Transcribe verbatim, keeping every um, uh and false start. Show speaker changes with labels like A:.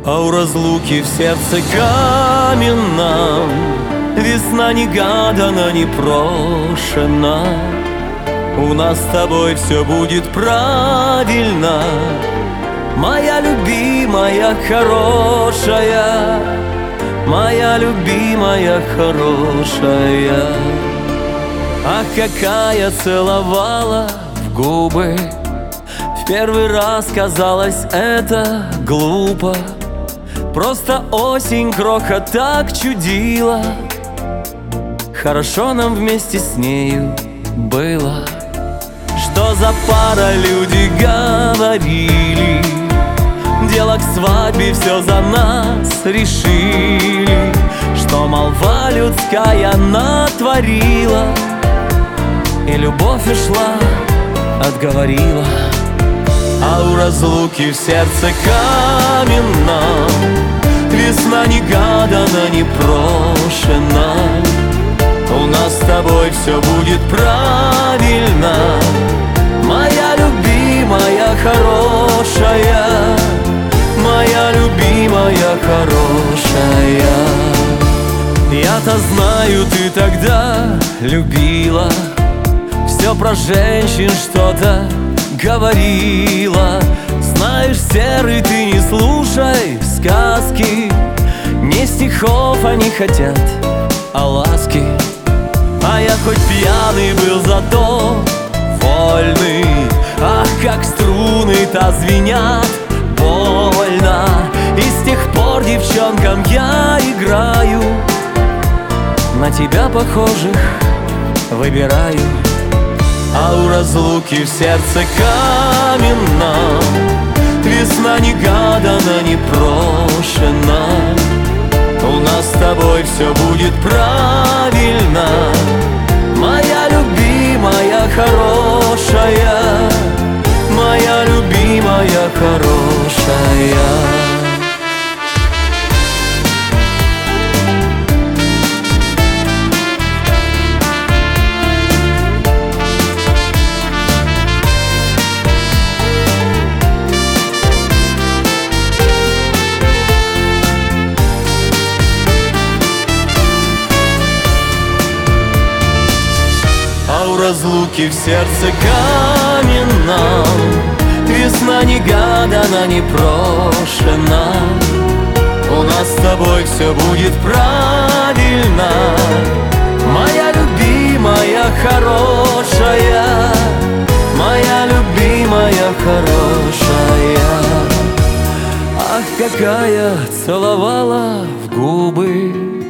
A: А у разлуки в сердце каменном весна негадана, непрошена. У нас с тобой все будет правильно, моя любимая хорошая, моя любимая хорошая. Ах, какая целовала в губы, в первый раз казалось это глупо. Просто осень крохот так чудила, хорошо нам вместе с нею было. Что за пара, люди говорили, дело к свадьбе все за нас решили. Что молва людская натворила, и любовь ушла, отговорила. А у разлуки в сердце каменном весна негадана, непрошена. У нас с тобой все будет правильно, моя любимая хорошая, моя любимая хорошая. Я-то знаю, ты тогда любила, все про женщин что-то говорила. Знаешь, серый, ты не слушай сказки, не стихов они хотят, а ласки. А я хоть пьяный был, зато вольный. Ах, как струны-то звенят больно. И с тех пор девчонкам я играю, на тебя похожих выбираю. А у разлуки в сердце каменном весна негадана, непрошена. У нас с тобой все будет правильно, моя любимая хорошая, моя любимая хорошая. Разлуки в сердце каменном весна негадана, непрошена. У нас с тобой все будет правильно, моя любимая хорошая, моя любимая хорошая. Ах, какая целовала в губы,